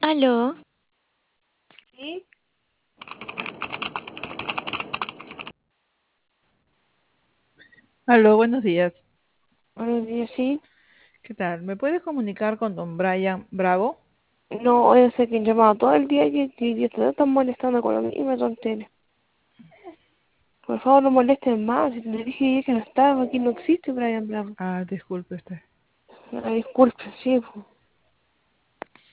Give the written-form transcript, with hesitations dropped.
Aló, Sí, Aló, buenos días. buenos días, sí. ¿Qué tal? ¿Me puedes comunicar con don Brian Bravo? No, yo sé que han llamado todo el día y te están molestando con la misma tontería. Por favor, no molesten más. Si te dije ayer que no estaba, aquí no existe Brian Bravo. Ah, disculpe usted. Disculpe, sí.